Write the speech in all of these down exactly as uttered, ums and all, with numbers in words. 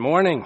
Morning.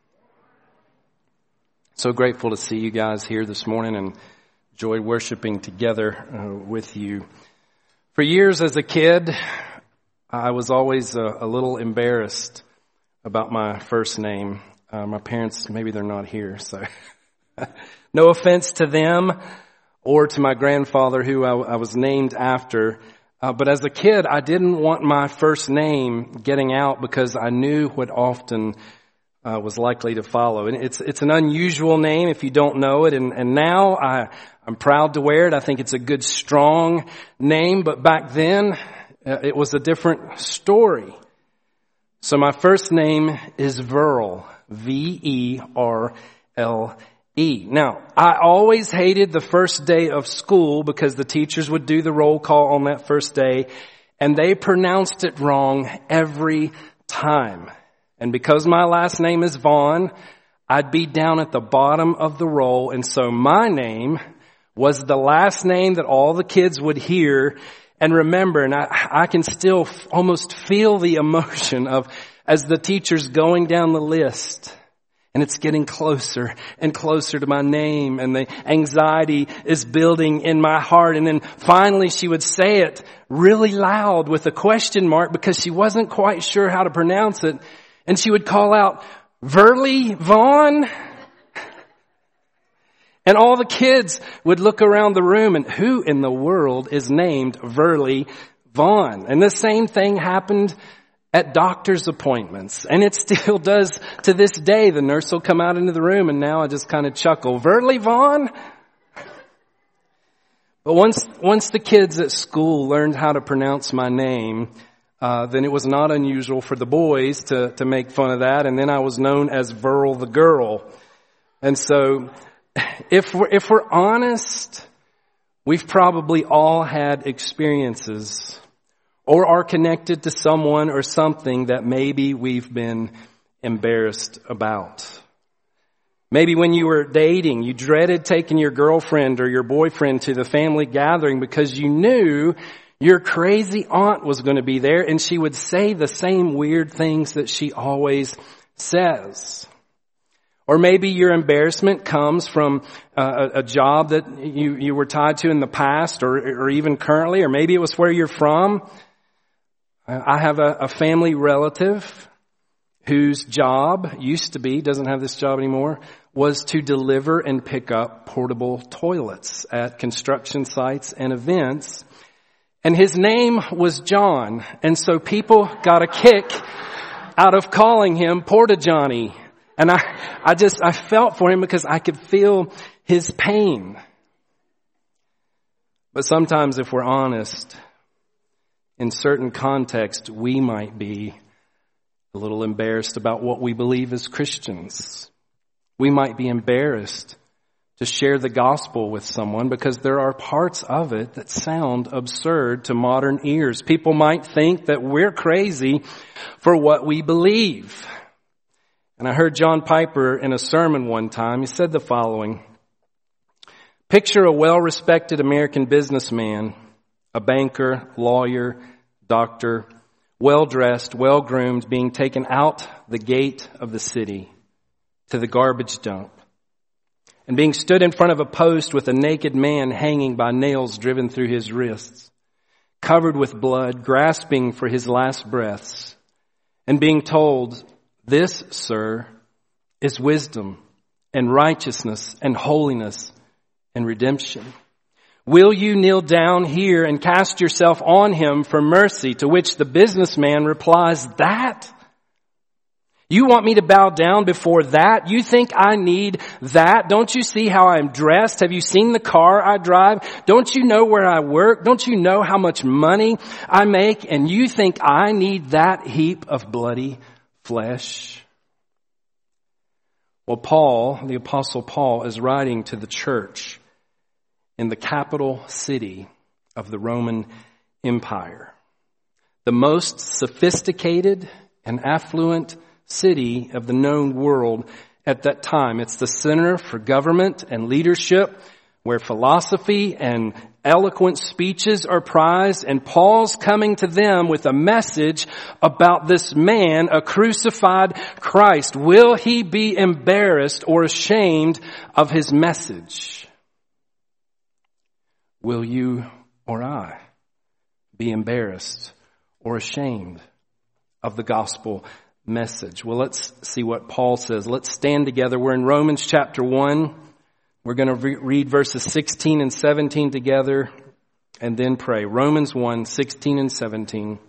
So grateful to see you guys here this morning and enjoy worshiping together uh, with you. For years as a kid, I was always a, a little embarrassed about my first name. Uh, my parents, maybe they're not here, so no offense to them or to my grandfather who I, I was named after. Uh, but as a kid, I didn't want my first name getting out because I knew what often uh, was likely to follow. And it's it's an unusual name if you don't know it. And, and now I, I'm proud to wear it. I think it's a good, strong name. But back then, uh, it was a different story. So my first name is Verl, V E R L E. Now, I always hated the first day of school because the teachers would do the roll call on that first day and they pronounced it wrong every time. And because my last name is Vaughn, I'd be down at the bottom of the roll. And so my name was the last name that all the kids would hear and remember. And I, I can still f- almost feel the emotion of as the teacher's going down the list. And it's getting closer and closer to my name, and the anxiety is building in my heart. And then finally she would say it really loud with a question mark because she wasn't quite sure how to pronounce it. And she would call out, Verly Vaughn? And all the kids would look around the room and who in the world is named Verly Vaughn? And the same thing happened at doctor's appointments. And it still does to this day. The nurse will come out into the room and now I just kind of chuckle. Verly Vaughn? But once, once the kids at school learned how to pronounce my name, uh, then it was not unusual for the boys to, to make fun of that. And then I was known as Verl the girl. And so if we're, if we're honest, we've probably all had experiences or are connected to someone or something that maybe we've been embarrassed about. Maybe when you were dating, you dreaded taking your girlfriend or your boyfriend to the family gathering because you knew your crazy aunt was going to be there and she would say the same weird things that she always says. Or maybe your embarrassment comes from uh, a, a job that you, you were tied to in the past or, or even currently, or maybe it was where you're from. I have a, a family relative whose job used to be, doesn't have this job anymore, was to deliver and pick up portable toilets at construction sites and events. And his name was John. And so people got a kick out of calling him Porta Johnny. And I, I just, I felt for him because I could feel his pain. But sometimes if we're honest, in certain contexts, we might be a little embarrassed about what we believe as Christians. We might be embarrassed to share the gospel with someone because there are parts of it that sound absurd to modern ears. People might think that we're crazy for what we believe. And I heard John Piper in a sermon one time. He said the following: picture a well-respected American businessman, a banker, lawyer, doctor, well-dressed, well-groomed, being taken out the gate of the city to the garbage dump and being stood in front of a post with a naked man hanging by nails driven through his wrists, covered with blood, grasping for his last breaths, and being told, "This, sir, is wisdom and righteousness and holiness and redemption. Will you kneel down here and cast yourself on him for mercy?" To which the businessman replies, "That? You want me to bow down before that? You think I need that? Don't you see how I'm dressed? Have you seen the car I drive? Don't you know where I work? Don't you know how much money I make? And you think I need that heap of bloody flesh?" Well, Paul, the Apostle Paul, is writing to the church in the capital city of the Roman Empire, the most sophisticated and affluent city of the known world at that time. It's the center for government and leadership, where philosophy and eloquent speeches are prized, and Paul's coming to them with a message about this man, a crucified Christ. Will he be embarrassed or ashamed of his message? Will you or I be embarrassed or ashamed of the gospel message? Well, let's see what Paul says. Let's stand together. We're in Romans chapter one. We're going to re- read verses sixteen and seventeen together and then pray. Romans one, sixteen and seventeen.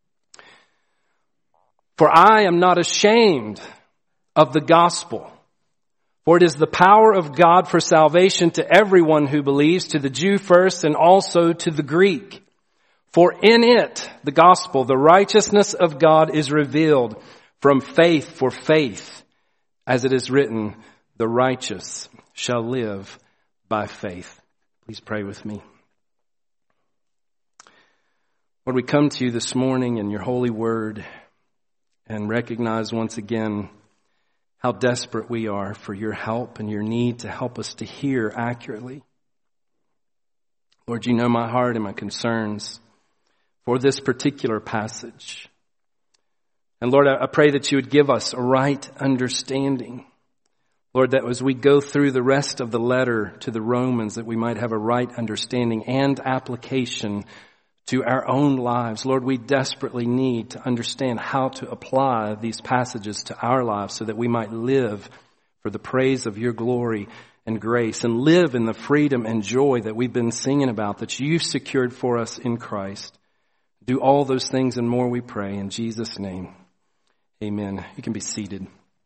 For I am not ashamed of the gospel, for it is the power of God for salvation to everyone who believes, to the Jew first and also to the Greek. For in it, the gospel, the righteousness of God is revealed from faith for faith, as it is written, the righteous shall live by faith. Please pray with me. Lord, we come to you this morning in your holy word and recognize once again how desperate we are for your help and your need to help us to hear accurately. Lord, you know my heart and my concerns for this particular passage. And Lord, I pray that you would give us a right understanding. Lord, that as we go through the rest of the letter to the Romans, that we might have a right understanding and application to our own lives. Lord, we desperately need to understand how to apply these passages to our lives so that we might live for the praise of your glory and grace and live in the freedom and joy that we've been singing about, that you've secured for us in Christ. Do all those things and more, we pray, in Jesus' name. Amen. You can be seated.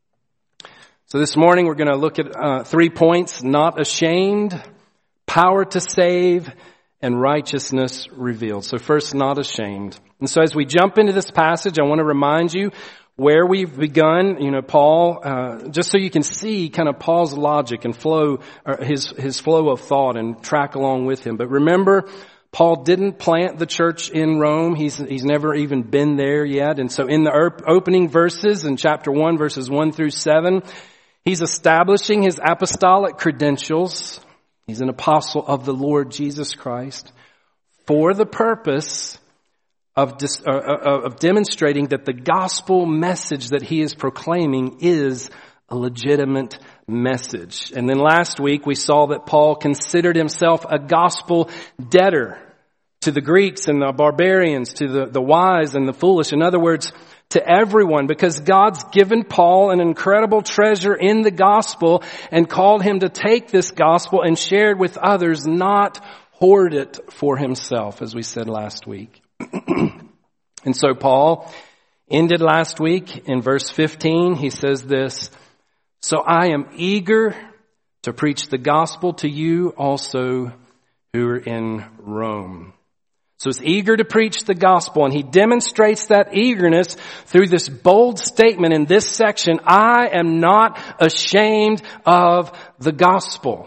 So this morning we're going to look at uh, three points: not ashamed, power to save, and righteousness revealed. So first, not ashamed. And so as we jump into this passage, I want to remind you where we've begun. You know, Paul, uh, just so you can see kind of Paul's logic and flow, or his his flow of thought, and track along with him. But remember, Paul didn't plant the church in Rome. He's, he's never even been there yet. And so in the er- opening verses in chapter one, verses one through seven, he's establishing his apostolic credentials. He's an apostle of the Lord Jesus Christ for the purpose of, dis- uh, uh, of demonstrating that the gospel message that he is proclaiming is a legitimate message. And then last week we saw that Paul considered himself a gospel debtor to the Greeks and the barbarians, to the, the wise and the foolish. In other words, to everyone, because God's given Paul an incredible treasure in the gospel and called him to take this gospel and share it with others, not hoard it for himself, as we said last week. And so Paul ended last week in verse fifteen. He says this, so I am eager to preach the gospel to you also who are in Rome. So he's eager to preach the gospel, and he demonstrates that eagerness through this bold statement in this section, I am not ashamed of the gospel.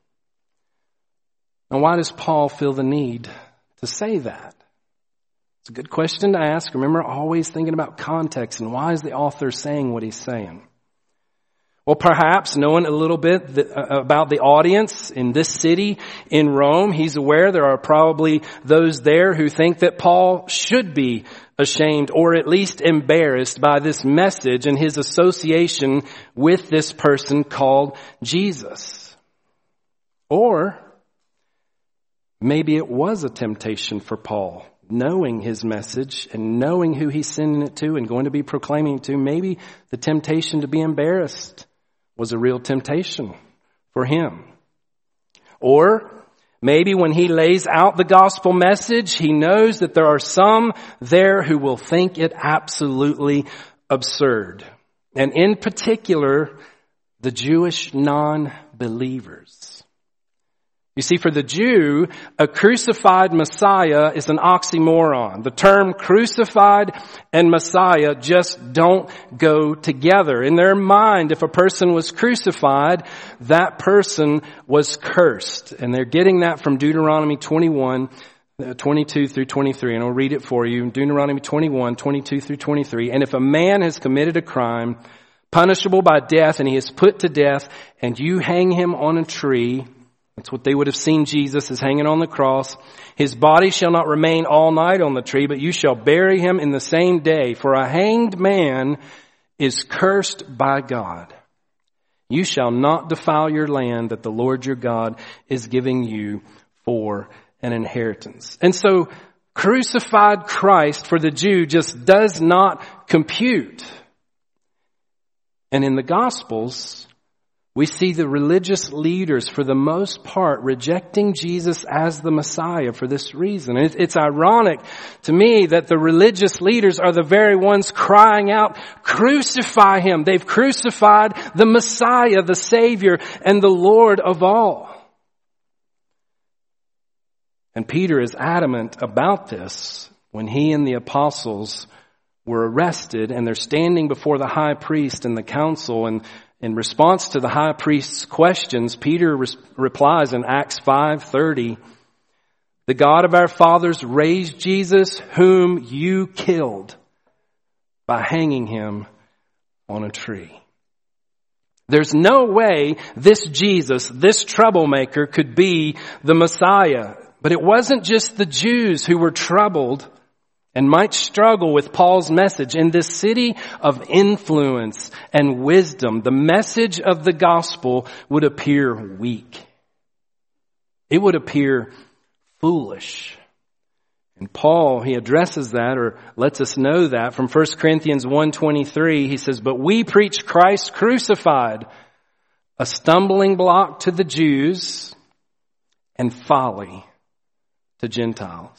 Now, why does Paul feel the need to say that? It's a good question to ask. Remember, always thinking about context and why is the author saying what he's saying? Well, perhaps knowing a little bit th- about the audience in this city in Rome, he's aware there are probably those there who think that Paul should be ashamed or at least embarrassed by this message and his association with this person called Jesus. Or maybe it was a temptation for Paul, knowing his message and knowing who he's sending it to and going to be proclaiming it to. Maybe the temptation to be embarrassed was a real temptation for him. Or maybe when he lays out the gospel message, he knows that there are some there who will think it absolutely absurd. And in particular, the Jewish non-believers. You see, for the Jew, a crucified Messiah is an oxymoron. The term crucified and Messiah just don't go together. In their mind, if a person was crucified, that person was cursed. And they're getting that from Deuteronomy twenty-one, twenty-two through twenty-three. And I'll read it for you. Deuteronomy twenty-one, twenty-two through twenty-three. And if a man has committed a crime punishable by death and he is put to death and you hang him on a tree, That's what they would have seen Jesus as hanging on the cross. His body shall not remain all night on the tree, but you shall bury him in the same day. For a hanged man is cursed by God. You shall not defile your land that the Lord your God is giving you for an inheritance. And so crucified Christ for the Jew just does not compute. And in the Gospels, we see the religious leaders, for the most part, rejecting Jesus as the Messiah for this reason. It's, it's ironic to me that the religious leaders are the very ones crying out, crucify him. They've crucified the Messiah, the Savior, and the Lord of all. And Peter is adamant about this when he and the apostles were arrested and they're standing before the high priest and the council, and in response to the high priest's questions, Peter res- replies in Acts five thirty, the God of our fathers raised Jesus, whom you killed, by hanging him on a tree. There's no way this Jesus, this troublemaker, could be the Messiah. But it wasn't just the Jews who were troubled and might struggle with Paul's message. In this city of influence and wisdom, the message of the gospel would appear weak. It would appear foolish. And Paul, he addresses that, or lets us know that from First Corinthians one twenty-three. He says, but we preach Christ crucified, a stumbling block to the Jews and folly to Gentiles.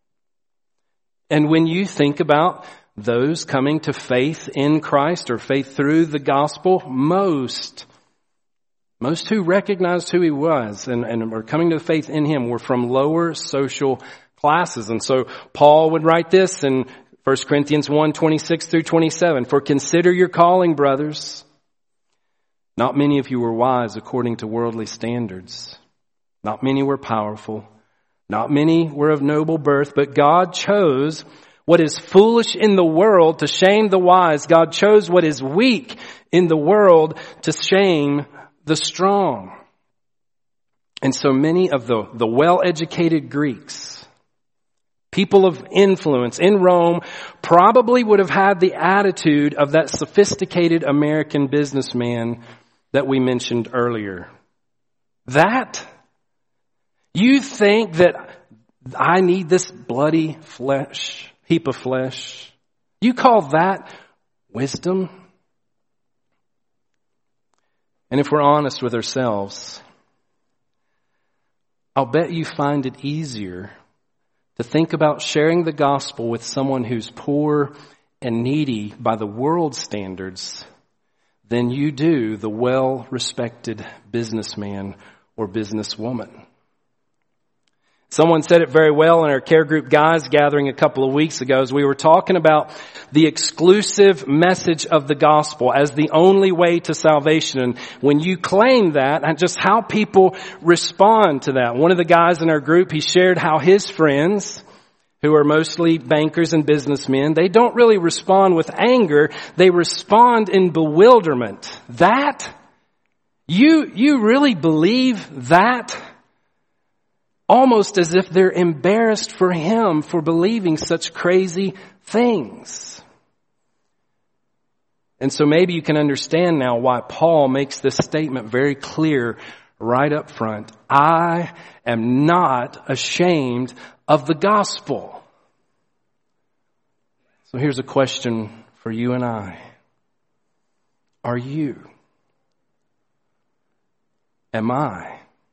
And when you think about those coming to faith in Christ or faith through the gospel, most, most who recognized who he was and, and were coming to faith in him were from lower social classes. And so Paul would write this in First Corinthians one twenty-six through twenty-seven. For consider your calling, brothers. Not many of you were wise according to worldly standards. Not many were powerful. Not many were of noble birth, but God chose what is foolish in the world to shame the wise. God chose what is weak in the world to shame the strong. And so many of the, the well-educated Greeks, people of influence in Rome, probably would have had the attitude of that sophisticated American businessman that we mentioned earlier. That You think that I need this bloody flesh, heap of flesh? You call that wisdom? And if we're honest with ourselves, I'll bet you find it easier to think about sharing the gospel with someone who's poor and needy by the world's standards than you do the well-respected businessman or businesswoman. Someone said it very well in our care group guys gathering a couple of weeks ago as we were talking about the exclusive message of the gospel as the only way to salvation. And when you claim that, and just how people respond to that. One of the guys in our group, he shared how his friends, who are mostly bankers and businessmen, they don't really respond with anger. They respond in bewilderment. That? You, you really believe that? Almost as if they're embarrassed for him for believing such crazy things. And so maybe you can understand now why Paul makes this statement very clear right up front. I am not ashamed of the gospel. So here's a question for you and I. Are you? Am I?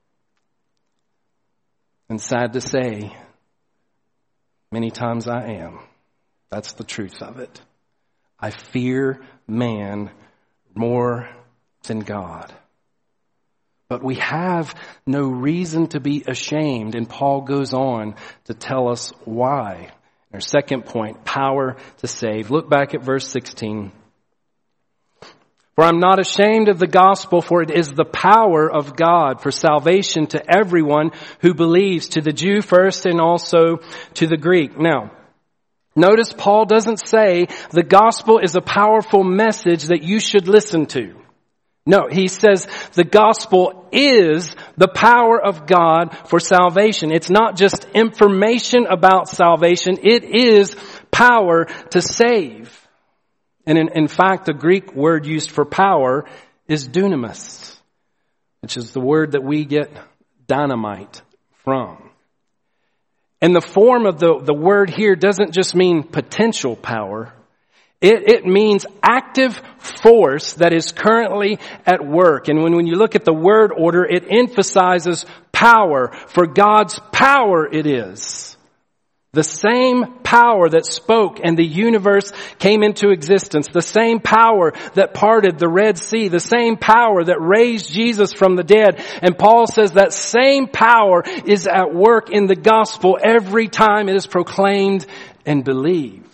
And sad to say, many times I am. That's the truth of it. I fear man more than God. But we have no reason to be ashamed. And Paul goes on to tell us why. Our second point, power to save. Look back at verse sixteen. For I'm not ashamed of the gospel, for it is the power of God for salvation to everyone who believes, to the Jew first and also to the Greek. Now, notice Paul doesn't say the gospel is a powerful message that you should listen to. No, he says the gospel is the power of God for salvation. It's not just information about salvation. It is power to save. And in, in fact, the Greek word used for power is dunamis, which is the word that we get dynamite from. And the form of the, the word here doesn't just mean potential power. It, it means active force that is currently at work. And when, when you look at the word order, it emphasizes power. For God's power it is. The same power that spoke and the universe came into existence. The same power that parted the Red Sea. The same power that raised Jesus from the dead. And Paul says that same power is at work in the gospel every time it is proclaimed and believed.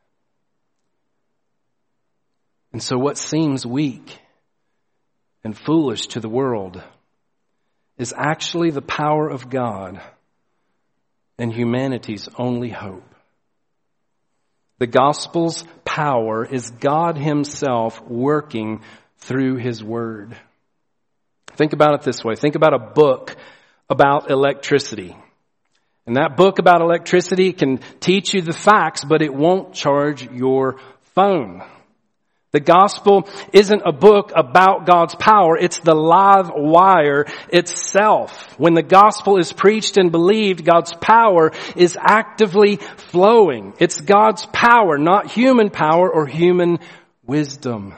And so what seems weak and foolish to the world is actually the power of God and humanity's only hope. The gospel's power is God himself working through his word. Think about it this way. Think about a book about electricity. And that book about electricity can teach you the facts, but it won't charge your phone. The gospel isn't a book about God's power. It's the live wire itself. When the gospel is preached and believed, God's power is actively flowing. It's God's power, not human power or human wisdom.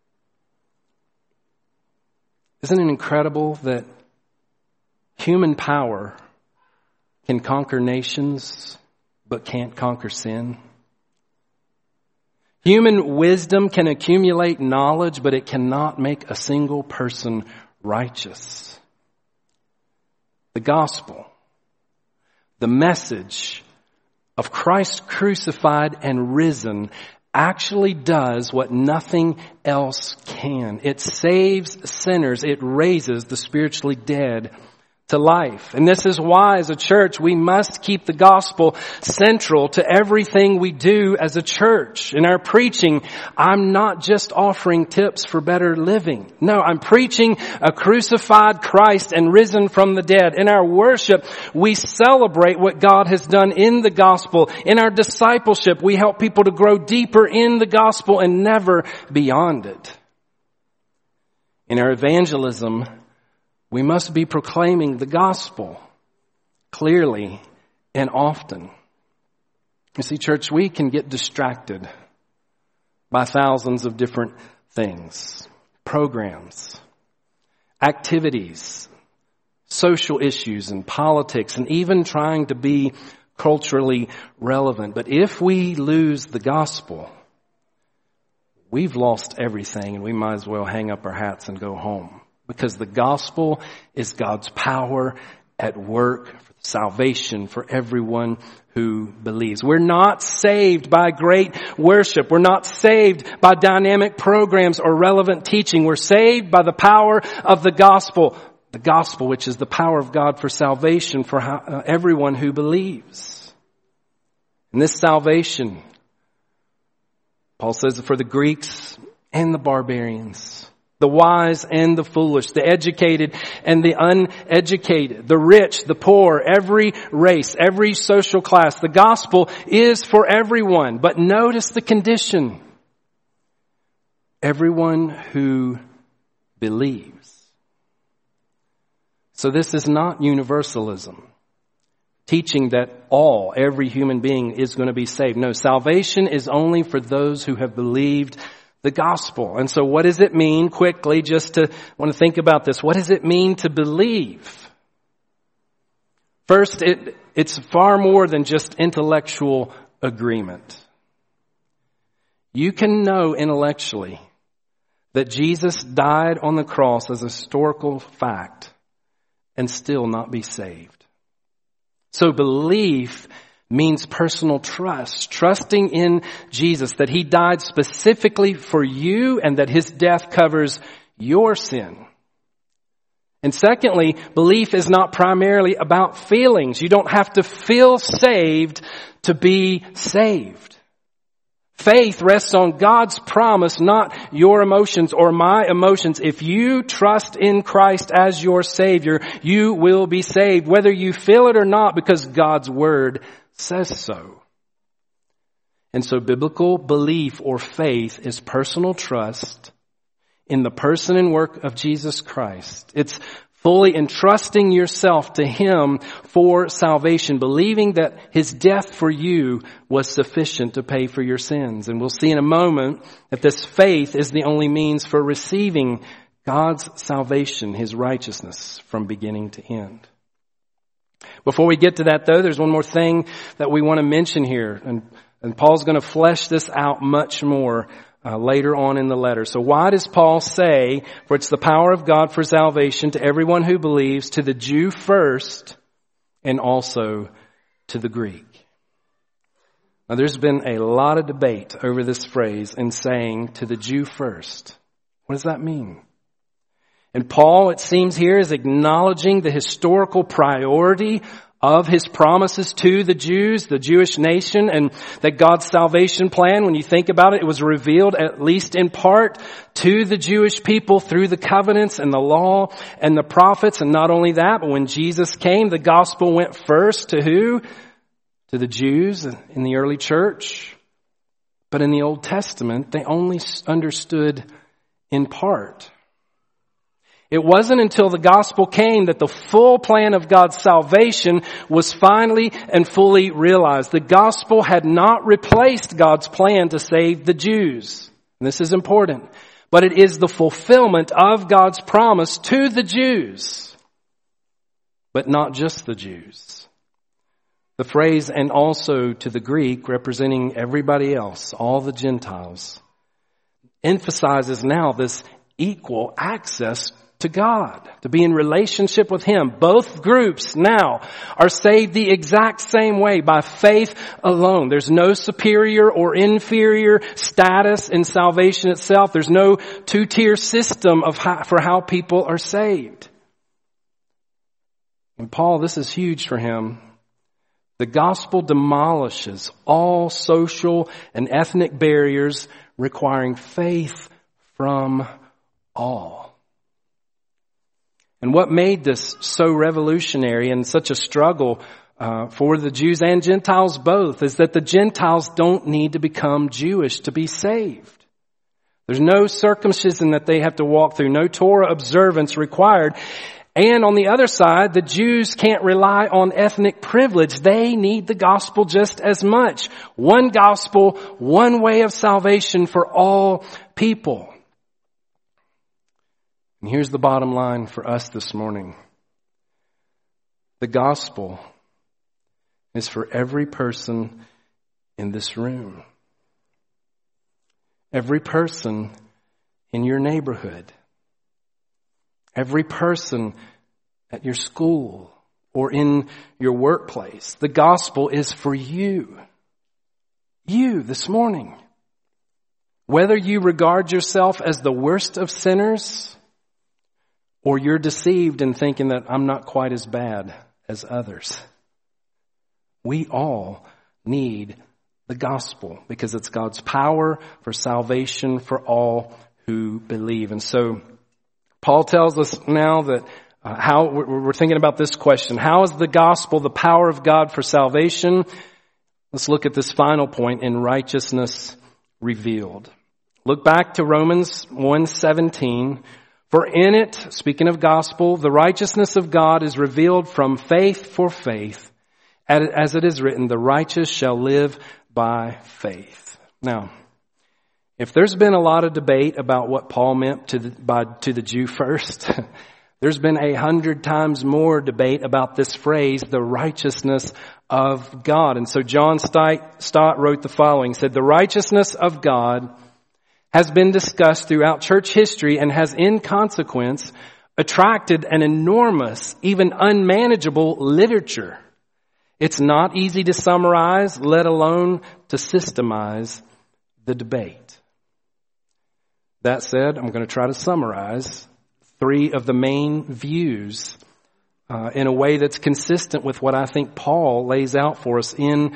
Isn't it incredible that human power can conquer nations but can't conquer sin? Human wisdom can accumulate knowledge, but it cannot make a single person righteous. The gospel, the message of Christ crucified and risen, actually does what nothing else can. It saves sinners. It raises the spiritually dead to life. And this is why, as a church, we must keep the gospel central to everything we do as a church. In our preaching, I'm not just offering tips for better living. No, I'm preaching a crucified Christ and risen from the dead. In our worship, we celebrate what God has done in the gospel. In our discipleship, we help people to grow deeper in the gospel and never beyond it. In our evangelism, we must be proclaiming the gospel clearly and often. You see, church, we can get distracted by thousands of different things, programs, activities, social issues and politics, and even trying to be culturally relevant. But if we lose the gospel, we've lost everything, and we might as well hang up our hats and go home. Because the gospel is God's power at work for salvation for everyone who believes. We're not saved by great worship. We're not saved by dynamic programs or relevant teaching. We're saved by the power of the gospel. The gospel, which is the power of God for salvation for everyone who believes. And this salvation, Paul says, for the Greeks and the barbarians, the wise and the foolish, the educated and the uneducated, the rich, the poor, every race, every social class. The gospel is for everyone. But notice the condition. Everyone who believes. So this is not universalism, teaching that all, every human being is going to be saved. No, salvation is only for those who have believed the gospel. And so what does it mean, quickly, just to want to think about this, what does it mean to believe? First, it, it's far more than just intellectual agreement. You can know intellectually that Jesus died on the cross as a historical fact and still not be saved. So belief means personal trust, trusting in Jesus, that he died specifically for you and that his death covers your sin. And secondly, belief is not primarily about feelings. You don't have to feel saved to be saved. Faith rests on God's promise, not your emotions or my emotions. If you trust in Christ as your Savior, you will be saved, whether you feel it or not, because God's Word says so. And so biblical belief or faith is personal trust in the person and work of Jesus Christ. It's fully entrusting yourself to Him for salvation, believing that His death for you was sufficient to pay for your sins. And we'll see in a moment that this faith is the only means for receiving God's salvation, His righteousness from beginning to end. Before we get to that though, there's one more thing that we want to mention here. And, and Paul's going to flesh this out much more Uh, later on in the letter. So why does Paul say, for it's the power of God for salvation to everyone who believes, to the Jew first, and also to the Greek? Now there's been a lot of debate over this phrase in saying to the Jew first. What does that mean? And Paul, it seems here, is acknowledging the historical priority of his promises to the Jews, the Jewish nation, and that God's salvation plan, when you think about it, it was revealed at least in part to the Jewish people through the covenants and the law and the prophets. And not only that, but when Jesus came, the gospel went first to who? To the Jews in the early church. But in the Old Testament, they only understood in part. It wasn't until the gospel came that the full plan of God's salvation was finally and fully realized. The gospel had not replaced God's plan to save the Jews. And this is important. But it is the fulfillment of God's promise to the Jews. But not just the Jews. The phrase, and also to the Greek, representing everybody else, all the Gentiles, emphasizes now this equal access to God, to be in relationship with Him. Both groups now are saved the exact same way, by faith alone. There's no superior or inferior status in salvation itself. There's no two-tier system of how, for how people are saved. And Paul, this is huge for him. The gospel demolishes all social and ethnic barriers, requiring faith from all. And what made this so revolutionary and such a struggle uh, for the Jews and Gentiles both is that the Gentiles don't need to become Jewish to be saved. There's no circumcision that they have to walk through, no Torah observance required. And on the other side, the Jews can't rely on ethnic privilege. They need the gospel just as much. One gospel, one way of salvation for all people. And here's the bottom line for us this morning. The gospel is for every person in this room. Every person in your neighborhood. Every person at your school or in your workplace. The gospel is for you. You this morning. Whether you regard yourself as the worst of sinners, or you're deceived in thinking that I'm not quite as bad as others. We all need the gospel because it's God's power for salvation for all who believe. And so Paul tells us now that uh, how we're thinking about this question. How is the gospel the power of God for salvation? Let's look at this final point in righteousness revealed. Look back to Romans one seventeen. For in it, speaking of gospel, the righteousness of God is revealed from faith for faith. As it is written, the righteous shall live by faith. Now, if there's been a lot of debate about what Paul meant to the, by, to the Jew first, there's been a hundred times more debate about this phrase, the righteousness of God. And so John Stott wrote the following. He said, the righteousness of God has been discussed throughout church history and has in consequence attracted an enormous, even unmanageable literature. It's not easy to summarize, let alone to systemize the debate. That said, I'm going to try to summarize three of the main views uh, in a way that's consistent with what I think Paul lays out for us in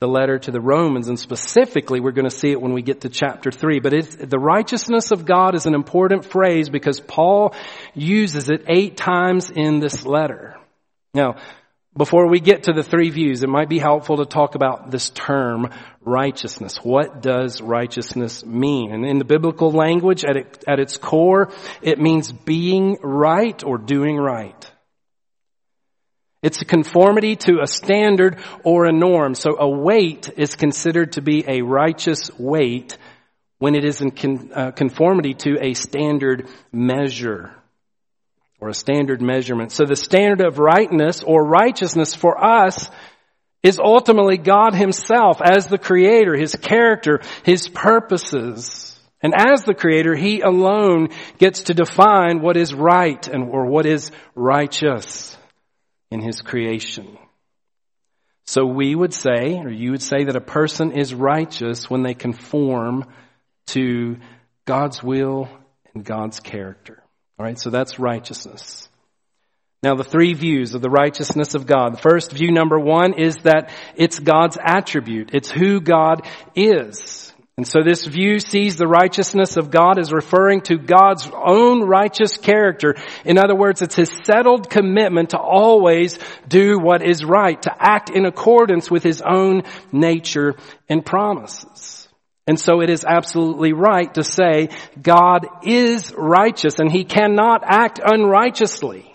the letter to the Romans, and specifically we're going to see it when we get to chapter three. But it's, the righteousness of God is an important phrase because Paul uses it eight times in this letter. Now, before we get to the three views, it might be helpful to talk about this term, righteousness. What does righteousness mean? And in the biblical language, at, it, at its core, it means being right or doing right. It's a conformity to a standard or a norm. So a weight is considered to be a righteous weight when it is in con, uh, conformity to a standard measure or a standard measurement. So the standard of rightness or righteousness for us is ultimately God himself as the creator, his character, his purposes. And as the creator, he alone gets to define what is right and or what is righteous in his creation. So we would say, or you would say, that a person is righteous when they conform to God's will and God's character. All right, so that's righteousness. Now the three views of the righteousness of God. The first view, number one, is that it's God's attribute. It's who God is. And so this view sees the righteousness of God as referring to God's own righteous character. In other words, it's his settled commitment to always do what is right, to act in accordance with his own nature and promises. And so it is absolutely right to say God is righteous and he cannot act unrighteously.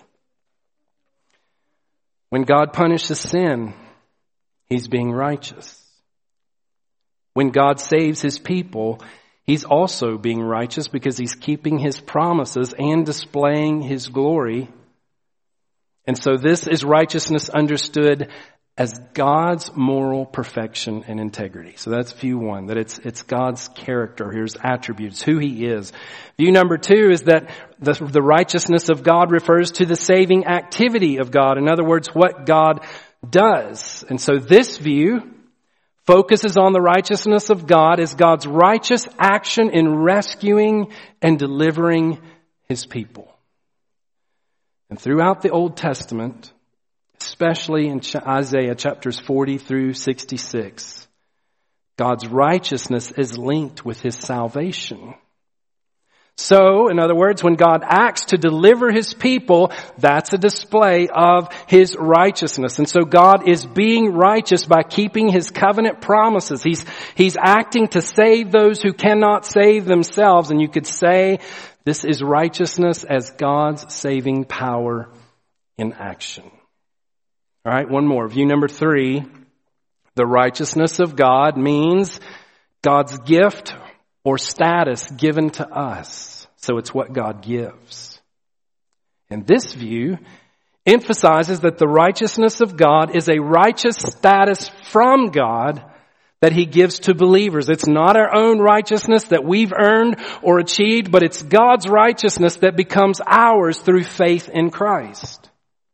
When God punishes sin, he's being righteous. When God saves his people, he's also being righteous because he's keeping his promises and displaying his glory. And so this is righteousness understood as God's moral perfection and integrity. So that's view one, that it's it's God's character, his attributes, who he is. View number two is that the, the righteousness of God refers to the saving activity of God. In other words, what God does. And so this view focuses on the righteousness of God as God's righteous action in rescuing and delivering his people. And throughout the Old Testament, especially in Isaiah chapters forty through sixty-six, God's righteousness is linked with his salvation. So, in other words, when God acts to deliver his people, that's a display of his righteousness. And so God is being righteous by keeping his covenant promises. He's, he's acting to save those who cannot save themselves. And you could say this is righteousness as God's saving power in action. All right, one more. View number three. The righteousness of God means God's gift or status given to us. So it's what God gives. And this view emphasizes that the righteousness of God is a righteous status from God that he gives to believers. It's not our own righteousness that we've earned or achieved, but it's God's righteousness that becomes ours through faith in Christ.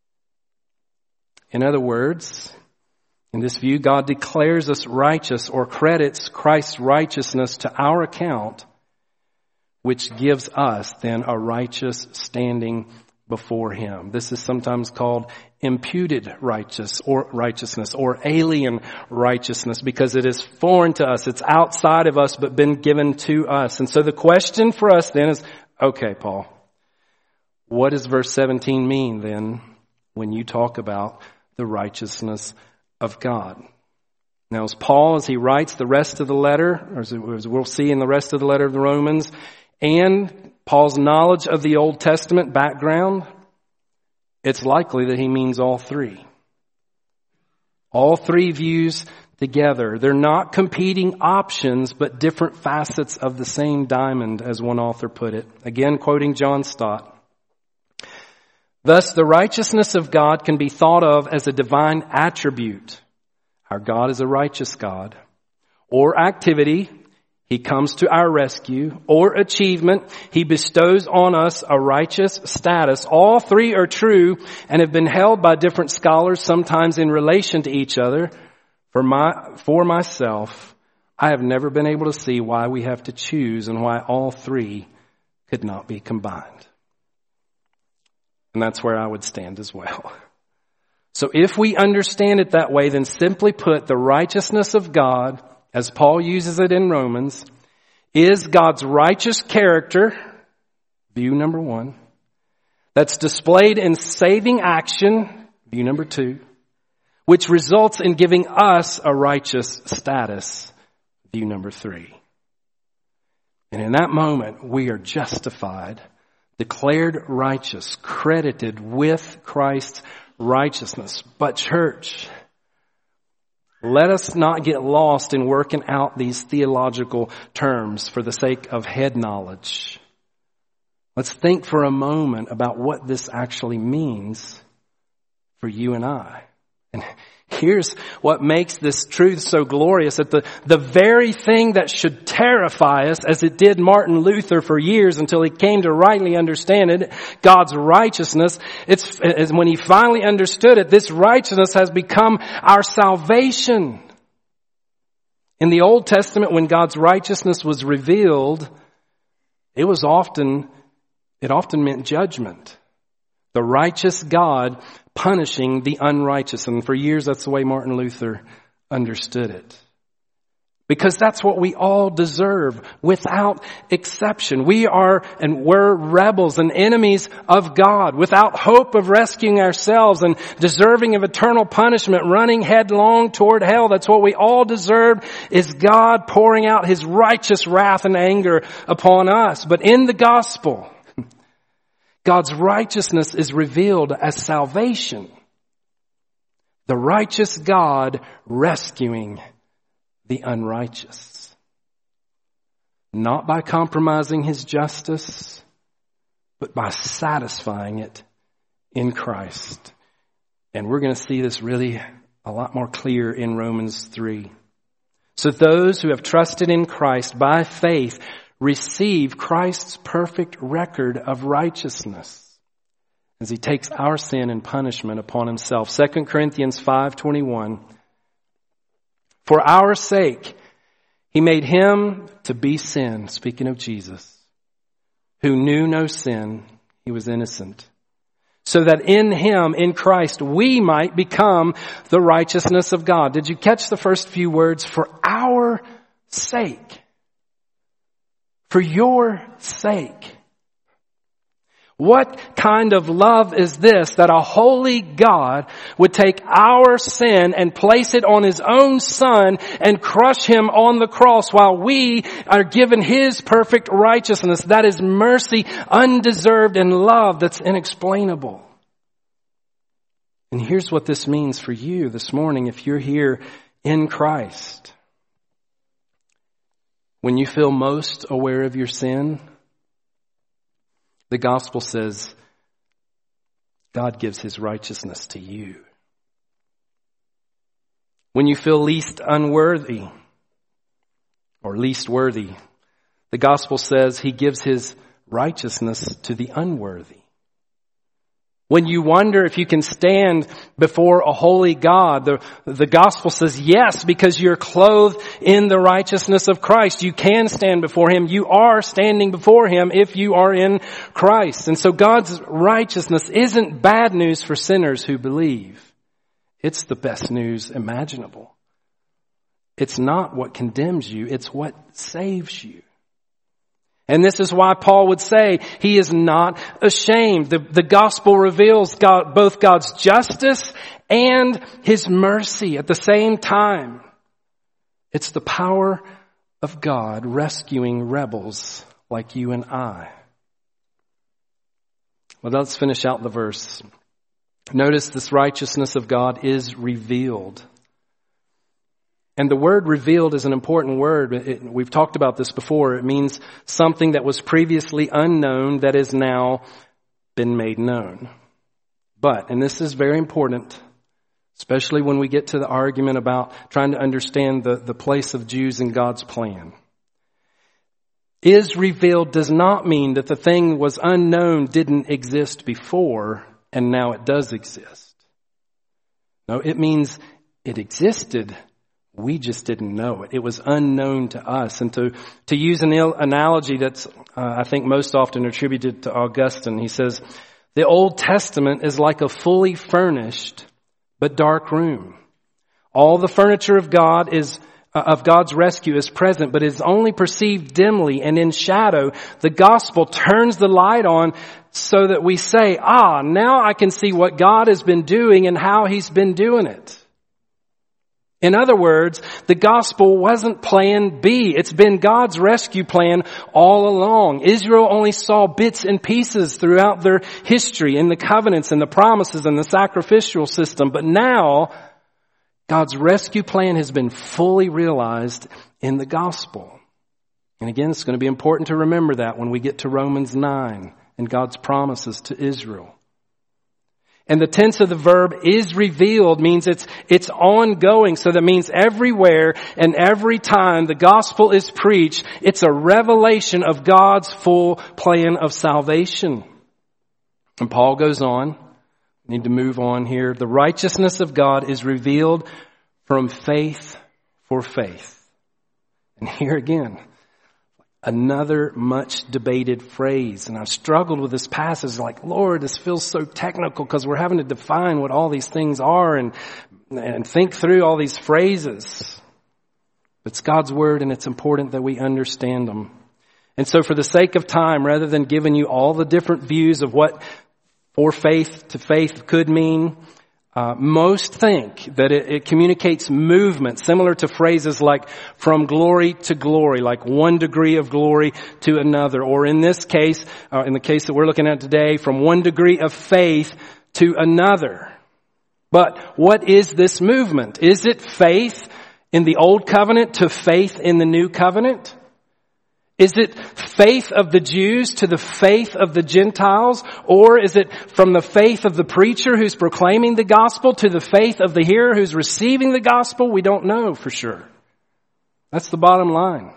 In other words, in this view, God declares us righteous or credits Christ's righteousness to our account, which gives us then a righteous standing before him. This is sometimes called imputed righteous or righteousness or alien righteousness because it is foreign to us. It's outside of us but been given to us. And so the question for us then is, okay, Paul, what does verse seventeen mean then when you talk about the righteousness of God? Now, as Paul, as he writes the rest of the letter, or as we'll see in the rest of the letter of the Romans, and Paul's knowledge of the Old Testament background, it's likely that he means all three. All three views together. They're not competing options, but different facets of the same diamond, as one author put it. Again, quoting John Stott. Thus, the righteousness of God can be thought of as a divine attribute. Our God is a righteous God. Or activity, he comes to our rescue. Or achievement, he bestows on us a righteous status. All three are true and have been held by different scholars, sometimes in relation to each other. For my, for myself, I have never been able to see why we have to choose and why all three could not be combined. And that's where I would stand as well. So if we understand it that way, then simply put, the righteousness of God, as Paul uses it in Romans, is God's righteous character, view number one, that's displayed in saving action, view number two, which results in giving us a righteous status, view number three. And in that moment, we are justified, declared righteous, credited with Christ's righteousness. But church, let us not get lost in working out these theological terms for the sake of head knowledge. Let's think for a moment about what this actually means for you and I. And here's what makes this truth so glorious, that the, the very thing that should terrify us, as it did Martin Luther for years until he came to rightly understand it, God's righteousness, it's, it's when he finally understood it, this righteousness has become our salvation. In the Old Testament, when God's righteousness was revealed, it was often, it often meant judgment. The righteous God punishing the unrighteous. And for years, that's the way Martin Luther understood it. Because that's what we all deserve, without exception. We are and were rebels and enemies of God, without hope of rescuing ourselves and deserving of eternal punishment, running headlong toward hell. That's what we all deserve, is God pouring out His righteous wrath and anger upon us. But in the gospel, God's righteousness is revealed as salvation. The righteous God rescuing the unrighteous. Not by compromising His justice, but by satisfying it in Christ. And we're going to see this really a lot more clear in Romans three. So those who have trusted in Christ by faith receive Christ's perfect record of righteousness as He takes our sin and punishment upon Himself. Second Corinthians five twenty-one. For our sake, He made Him to be sin, speaking of Jesus, who knew no sin, He was innocent, so that in Him, in Christ, we might become the righteousness of God. Did you catch the first few words? For our sake. For your sake. What kind of love is this, that a holy God would take our sin and place it on His own Son and crush Him on the cross while we are given His perfect righteousness? That is mercy, undeserved, and love that's inexplainable. And here's what this means for you this morning if you're here in Christ. When you feel most aware of your sin, the gospel says God gives His righteousness to you. When you feel least unworthy or least worthy, the gospel says He gives His righteousness to the unworthy. When you wonder if you can stand before a holy God, the, the gospel says yes, because you're clothed in the righteousness of Christ. You can stand before Him. You are standing before Him if you are in Christ. And so God's righteousness isn't bad news for sinners who believe. It's the best news imaginable. It's not what condemns you. It's what saves you. And this is why Paul would say he is not ashamed. The, the gospel reveals God, both God's justice and His mercy at the same time. It's the power of God rescuing rebels like you and I. Well, let's finish out the verse. Notice this righteousness of God is revealed. And the word revealed is an important word. It, we've talked about this before. It means something that was previously unknown that has now been made known. But, and this is very important, especially when we get to the argument about trying to understand the, the place of Jews in God's plan. Is revealed does not mean that the thing was unknown, didn't exist before, and now it does exist. No, it means it existed. We just didn't know it. It was unknown to us. And to, to use an ill analogy that's, uh, I think most often attributed to Augustine, he says, the Old Testament is like a fully furnished but dark room. All the furniture of God is uh, of God's rescue is present, but is only perceived dimly and in shadow. The gospel turns the light on so that we say, ah, now I can see what God has been doing and how He's been doing it. In other words, the gospel wasn't plan B. It's been God's rescue plan all along. Israel only saw bits and pieces throughout their history in the covenants and the promises and the sacrificial system. But now, God's rescue plan has been fully realized in the gospel. And again, it's going to be important to remember that when we get to Romans nine and God's promises to Israel. And the tense of the verb is revealed means it's, it's ongoing. So that means everywhere and every time the gospel is preached, it's a revelation of God's full plan of salvation. And Paul goes on. I need to move on here. The righteousness of God is revealed from faith for faith. And here again, another much debated phrase. And I've struggled with this passage like, Lord, this feels so technical because we're having to define what all these things are and, and think through all these phrases. It's God's word and it's important that we understand them. And so for the sake of time, rather than giving you all the different views of what for faith to faith could mean, Uh, most think that it, it communicates movement similar to phrases like from glory to glory, like one degree of glory to another. Or in this case, uh, in the case that we're looking at today, from one degree of faith to another. But what is this movement? Is it faith in the old covenant to faith in the new covenant? Is it faith of the Jews to the faith of the Gentiles? Or is it from the faith of the preacher who's proclaiming the gospel to the faith of the hearer who's receiving the gospel? We don't know for sure. That's the bottom line.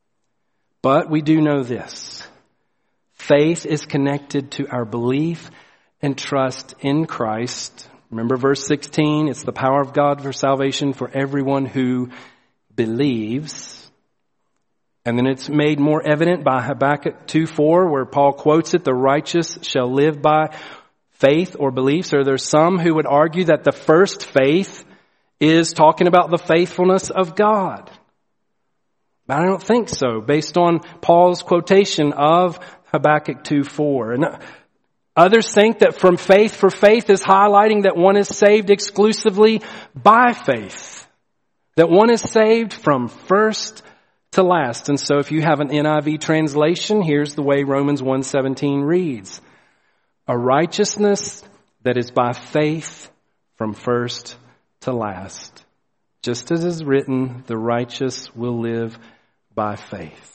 But we do know this. Faith is connected to our belief and trust in Christ. Remember verse sixteen, it's the power of God for salvation for everyone who believes. And then it's made more evident by Habakkuk two four, where Paul quotes it, the righteous shall live by faith or belief. So there's some who would argue that the first faith is talking about the faithfulness of God. But I don't think so, based on Paul's quotation of Habakkuk two four. And others think that from faith for faith is highlighting that one is saved exclusively by faith. That one is saved from first to last. And so if you have an N I V translation, here's the way Romans one seventeen reads. A righteousness that is by faith from first to last. Just as is written, the righteous will live by faith.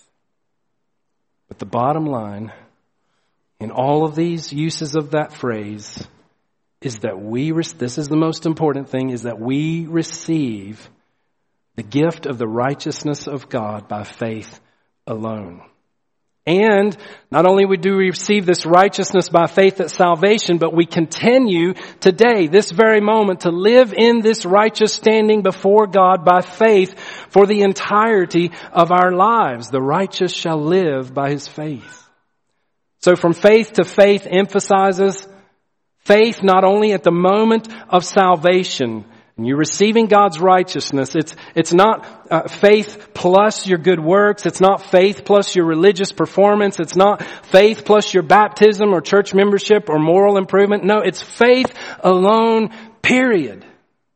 But the bottom line in all of these uses of that phrase is that we, this is the most important thing, is that we receive the gift of the righteousness of God by faith alone. And not only do we receive this righteousness by faith at salvation, but we continue today, this very moment, to live in this righteous standing before God by faith for the entirety of our lives. The righteous shall live by his faith. So from faith to faith emphasizes faith not only at the moment of salvation, and you're receiving God's righteousness. It's, it's not uh, faith plus your good works. It's not faith plus your religious performance. It's not faith plus your baptism or church membership or moral improvement. No, it's faith alone, period.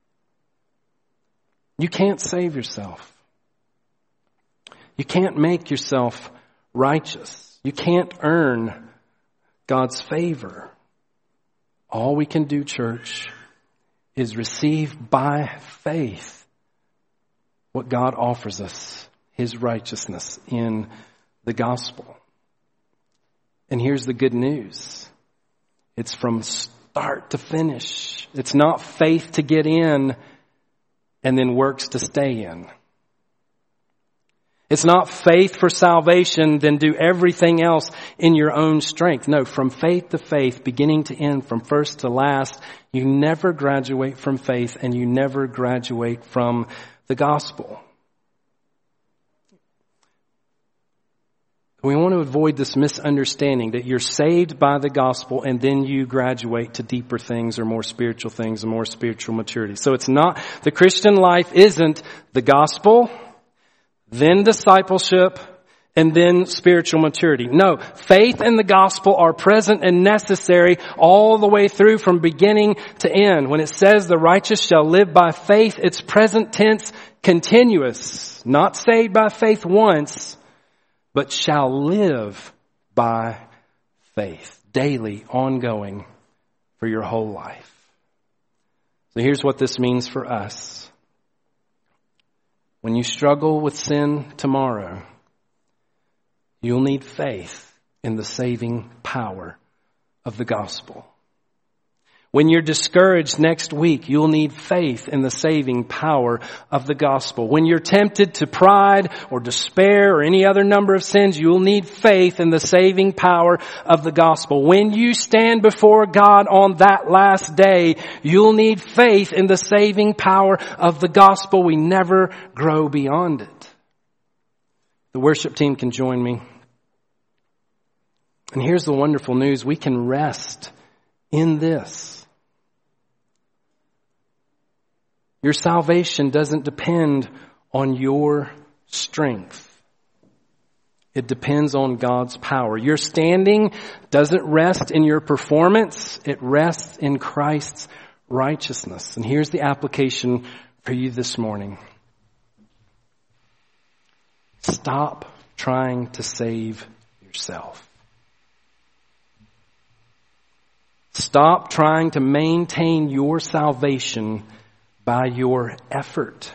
You can't save yourself. You can't make yourself righteous. You can't earn God's favor. All we can do, church, is receive by faith what God offers us, His righteousness in the gospel. And here's the good news. It's from start to finish. It's not faith to get in and then works to stay in. It's not faith for salvation, then do everything else in your own strength. No, from faith to faith, beginning to end, from first to last, you never graduate from faith and you never graduate from the gospel. We want to avoid this misunderstanding that you're saved by the gospel and then you graduate to deeper things or more spiritual things and more spiritual maturity. So it's not, the Christian life isn't the gospel, then discipleship, and then spiritual maturity. No, faith and the gospel are present and necessary all the way through from beginning to end. When it says the righteous shall live by faith, it's present tense, continuous, not saved by faith once, but shall live by faith, daily, ongoing, for your whole life. So here's what this means for us. When you struggle with sin tomorrow, you'll need faith in the saving power of the gospel. When you're discouraged next week, you'll need faith in the saving power of the gospel. When you're tempted to pride or despair or any other number of sins, you'll need faith in the saving power of the gospel. When you stand before God on that last day, you'll need faith in the saving power of the gospel. We never grow beyond it. The worship team can join me. And here's the wonderful news. We can rest in this. Your salvation doesn't depend on your strength. It depends on God's power. Your standing doesn't rest in your performance. It rests in Christ's righteousness. And here's the application for you this morning. Stop trying to save yourself. Stop trying to maintain your salvation by your effort.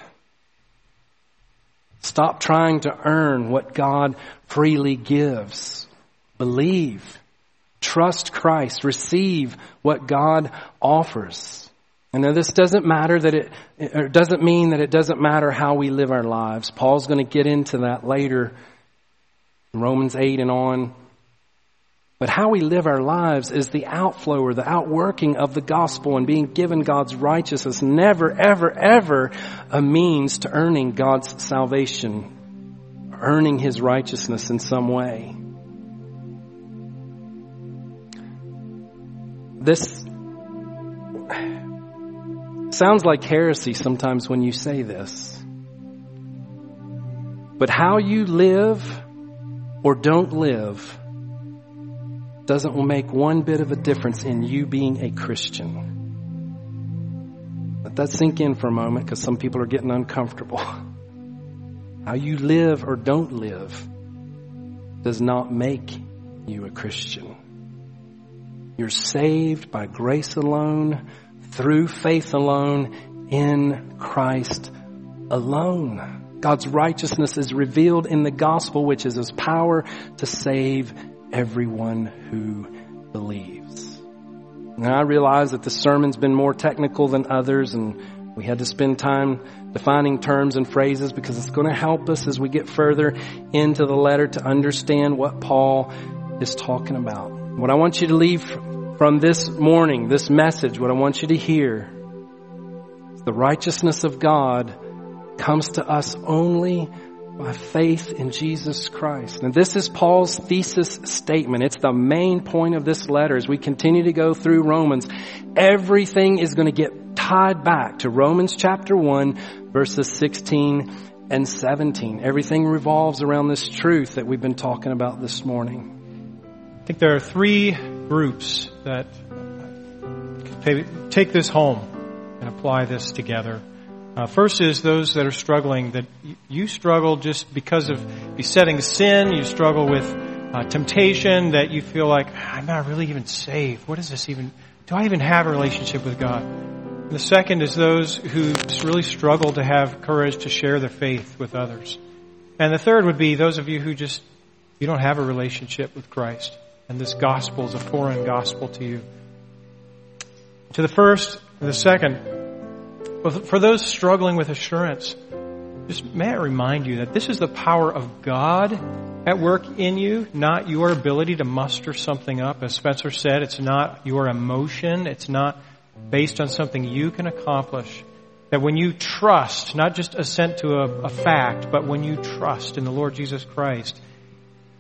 Stop trying to earn what God freely gives. Believe. Trust Christ. Receive what God offers. And now this doesn't matter that it, it doesn't mean that it doesn't matter how we live our lives. Paul's going to get into that later in Romans eight and on. But how we live our lives is the outflow or the outworking of the gospel and being given God's righteousness. Never, ever, ever a means to earning God's salvation, earning His righteousness in some way. This sounds like heresy sometimes when you say this. But how you live or don't live doesn't make one bit of a difference in you being a Christian. Let that sink in for a moment because some people are getting uncomfortable. How you live or don't live does not make you a Christian. You're saved by grace alone, through faith alone, in Christ alone. God's righteousness is revealed in the gospel, which is His power to save everyone who believes. Now I realize that the sermon's been more technical than others, and we had to spend time defining terms and phrases because it's going to help us as we get further into the letter to understand what Paul is talking about. What I want you to leave from this morning, this message, what I want you to hear is the righteousness of God comes to us only by faith in Jesus Christ. And this is Paul's thesis statement. It's the main point of this letter. As we continue to go through Romans, everything is going to get tied back to Romans chapter one, verses sixteen and seventeen. Everything revolves around this truth that we've been talking about this morning. I think there are three groups that take this home and apply this together. Uh, first is those that are struggling, that you struggle just because of besetting sin. You struggle with uh, temptation, that you feel like, I'm not really even saved. What is this even? Do I even have a relationship with God? And the second is those who really struggle to have courage to share their faith with others. And the third would be those of you who just, you don't have a relationship with Christ. And this gospel is a foreign gospel to you. To the first and the second, for those struggling with assurance, just may I remind you that this is the power of God at work in you, not your ability to muster something up. As Spencer said, it's not your emotion. It's not based on something you can accomplish. That when you trust, not just assent to a, a fact, but when you trust in the Lord Jesus Christ,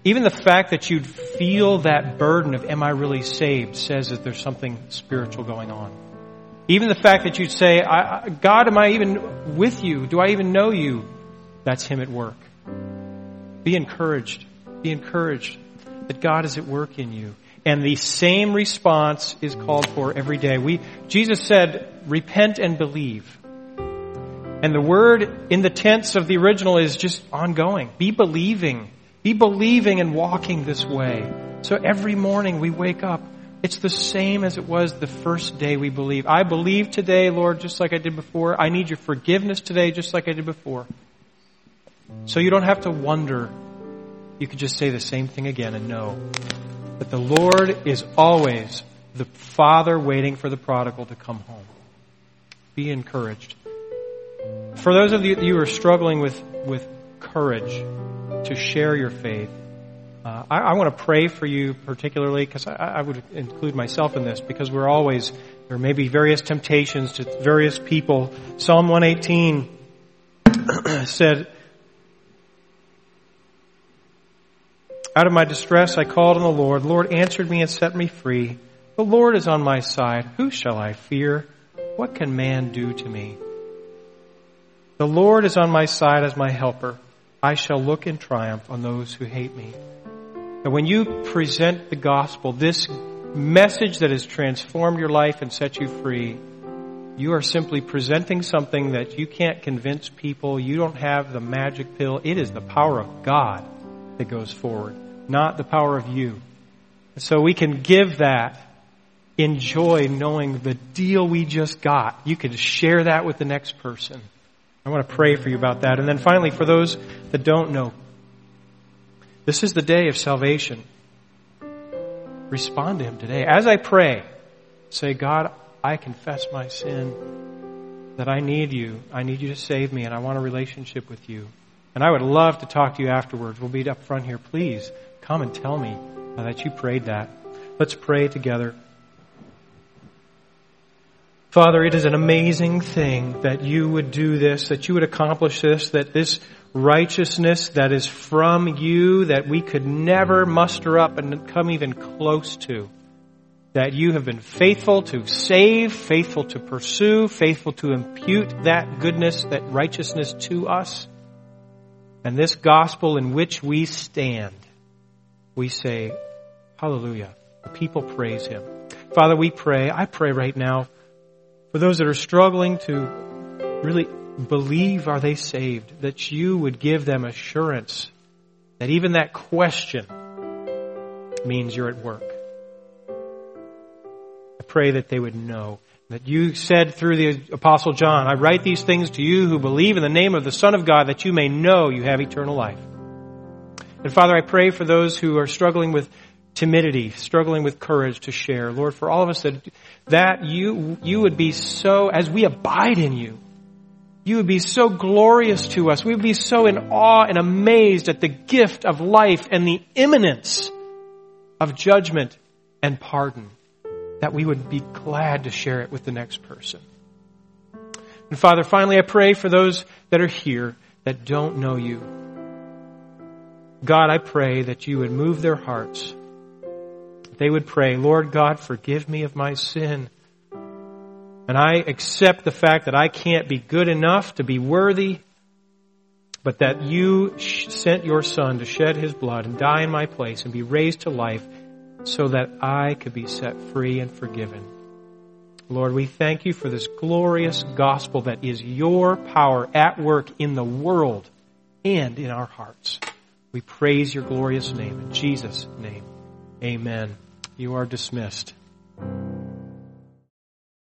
even the fact that you'd feel that burden of, am I really saved, says that there's something spiritual going on. Even the fact that you'd say, I, I, God, am I even with you? Do I even know you? That's Him at work. Be encouraged. Be encouraged that God is at work in you. And the same response is called for every day. We, Jesus said, repent and believe. And the word in the tense of the original is just ongoing. Be believing. Be believing and walking this way. So every morning we wake up, it's the same as it was the first day we believe. I believe today, Lord, just like I did before. I need your forgiveness today, just like I did before. So you don't have to wonder. You can just say the same thing again and know that the Lord is always the Father waiting for the prodigal to come home. Be encouraged. For those of you who are struggling with, with courage to share your faith, uh, I, I want to pray for you particularly, because I, I would include myself in this, because we're always, there may be various temptations to various people. Psalm one eighteen said, out of my distress I called on the Lord. The Lord answered me and set me free. The Lord is on my side. Who shall I fear? What can man do to me? The Lord is on my side as my helper. I shall look in triumph on those who hate me. And when you present the gospel, this message that has transformed your life and set you free, you are simply presenting something that you can't convince people. You don't have the magic pill. It is the power of God that goes forward, not the power of you. So we can give that in joy, knowing the deal we just got. You can share that with the next person. I want to pray for you about that. And then finally, for those that don't know, this is the day of salvation. Respond to Him today. As I pray, say, God, I confess my sin, that I need you. I need you to save me, and I want a relationship with you. And I would love to talk to you afterwards. We'll be up front here. Please come and tell me that you prayed that. Let's pray together. Father, it is an amazing thing that you would do this, that you would accomplish this, that this righteousness that is from you, that we could never muster up and come even close to, that you have been faithful to save, faithful to pursue, faithful to impute that goodness, that righteousness to us. And this gospel in which we stand, we say, hallelujah. The people praise Him. Father, we pray, I pray right now, for those that are struggling to really believe, are they saved, that you would give them assurance that even that question means you're at work. I pray that they would know that you said through the Apostle John, I write these things to you who believe in the name of the Son of God, that you may know you have eternal life. And Father, I pray for those who are struggling with timidity, struggling with courage to share. Lord, for all of us, that, that you, you would be so, as we abide in you, you would be so glorious to us. We would be so in awe and amazed at the gift of life and the imminence of judgment and pardon, that we would be glad to share it with the next person. And Father, finally, I pray for those that are here that don't know you. God, I pray that you would move their hearts. They would pray, Lord God, forgive me of my sin. And I accept the fact that I can't be good enough to be worthy, but that you sent your Son to shed His blood and die in my place and be raised to life so that I could be set free and forgiven. Lord, we thank you for this glorious gospel that is your power at work in the world and in our hearts. We praise your glorious name. In Jesus' name, amen. You are dismissed.